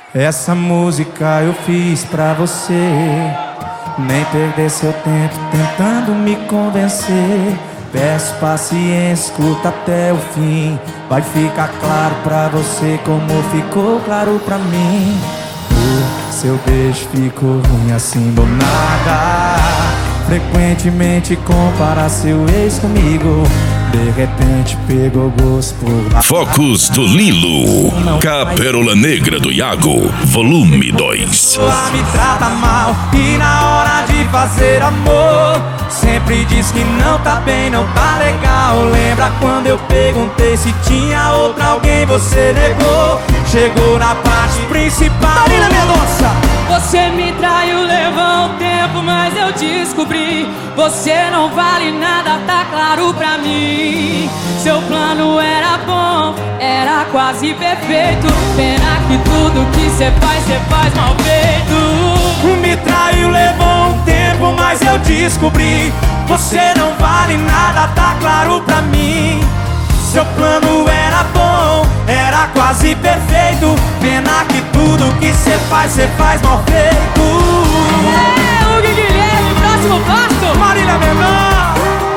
Essa música eu fiz pra você. Nem perder seu tempo tentando me convencer. Peço paciência, escuta até o fim. Vai ficar claro pra você como ficou claro pra mim. O seu beijo ficou ruim assim do nada. Frequentemente compara seu ex comigo. De repente pegou gosto por... Focos do Lilo, Pérola Negra do Iago, volume 2. Me trata mal e na hora de fazer amor sempre diz que não tá bem, não tá legal. Lembra quando eu perguntei se tinha outra alguém, você negou. Chegou na parte principal. Marina Mendonça. Você me traiu, levou um tempo, mas eu descobri. Você não vale nada, tá claro pra mim. Seu plano era bom, era quase perfeito. Pena que tudo que cê faz mal feito. Me traiu, levou um tempo, mas eu descobri. Você não vale nada, tá claro pra mim. Seu plano era bom, era quase perfeito. Pena que tudo que cê faz mal feito. O Guilherme, próximo passo. Marília Mendonça.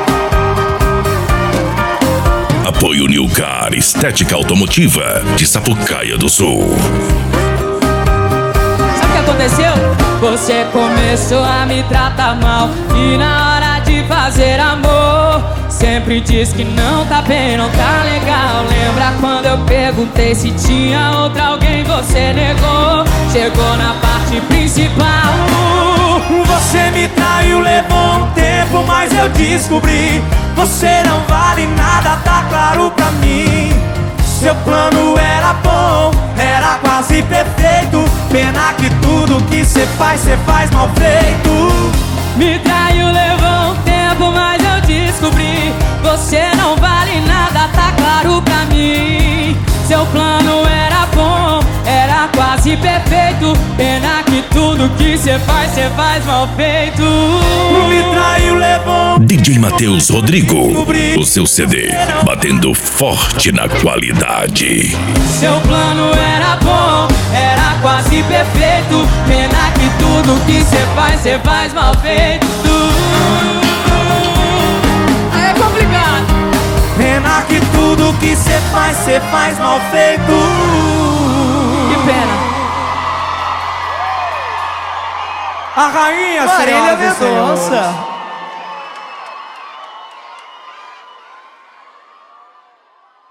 Apoio New Car, estética automotiva de Sapucaia do Sul. Sabe o que aconteceu? Você começou a me tratar mal e na hora de fazer amor sempre diz que não tá bem, não tá legal. Lembra quando eu perguntei se tinha outra alguém, você negou. Chegou na parte principal. Você me traiu, levou um tempo, mas eu descobri. Você não vale nada, tá claro pra mim. Seu plano era bom, era quase perfeito. Pena que tudo que cê faz mal feito. Me traiu, levou um tempo, mas eu descobri. Você não vale nada, tá claro pra mim. Seu plano era bom, era quase perfeito. Pena que tudo que cê faz mal feito. Me traiu, levou DJ Matheus Rodrigo, o seu CD batendo forte na qualidade. Seu plano era bom, era quase perfeito. Pena que tudo que cê faz mal feito. Aí é complicado. Pena que tudo que cê faz mal feito. Que pena. A rainha, Marília senhoras e senhores. Mendonça.